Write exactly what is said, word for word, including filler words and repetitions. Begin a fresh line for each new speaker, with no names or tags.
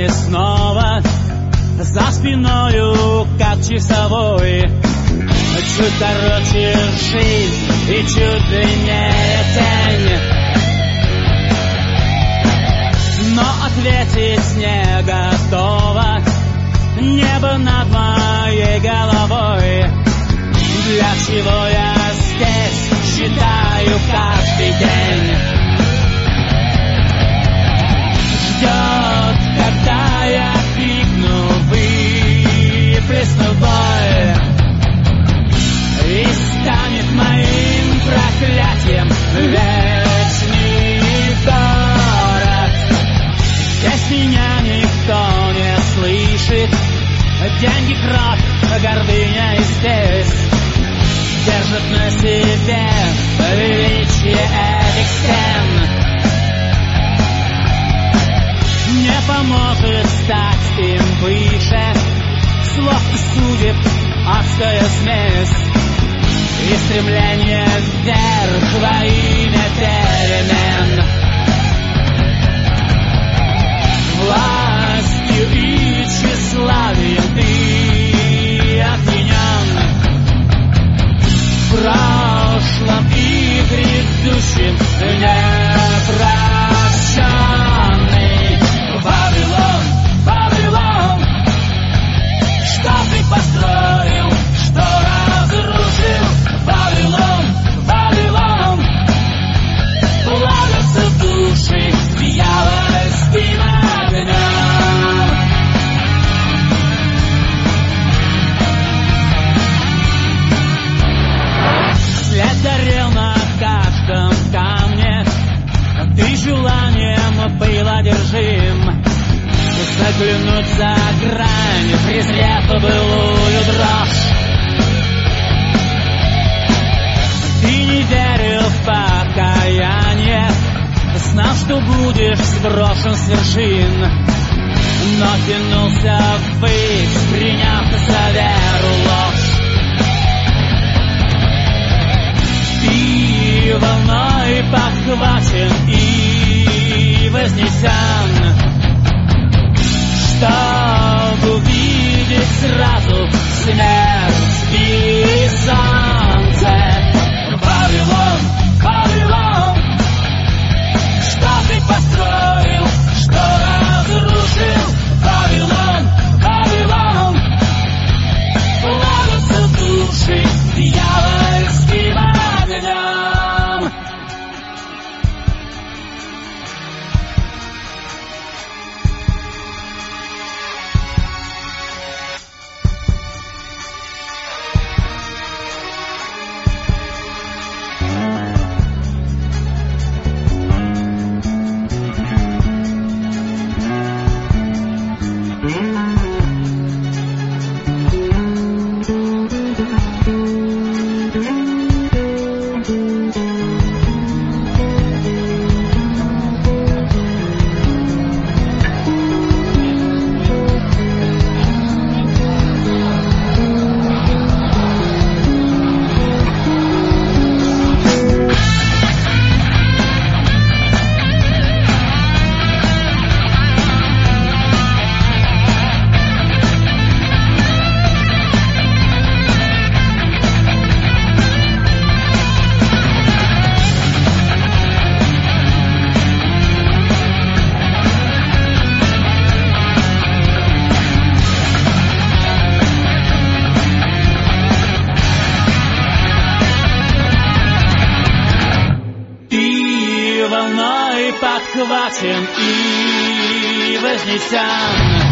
и снова за спиною, как часовой. Чуть короче жизнь и чуть длиннее тень, но ответить не готова. Небо над моей головой. Для чего я здесь считаю каждый день? Ждет, когда я крикну, выплесну боль, и станет моим проклятием вечный город. Здесь меня никто не слышит. Деньги, кровь, гордыня и здесь держит на себе величие этих стен. Не поможет стать им выше слов и судеб, адская смесь и стремление вверх во имя перемен. Властью и тщеславием ты опьянен, в прошлом и грядущем непрощенный. Вавилон, Вавилон, что ты построил, что разрушил? Вавилон, Вавилон, плавятся души дьявольским огнем. След горел на каждом камне, ты желанием был одержим заглянуть за грань, презрев былую дрожь. Ты не верил в покаяние, знал, что будешь сброшен с вершин, но тянулся ввысь, приняв за веру ложь. Ты волной подхвачен и вознесен, чтобы увидеть сразу смерть и солнце. Вавилон, Вавилон, что ты построил, что разрушил? Вавилон, Вавилон, плавятся души дьявольским огнем. Подхвачен и вознесен,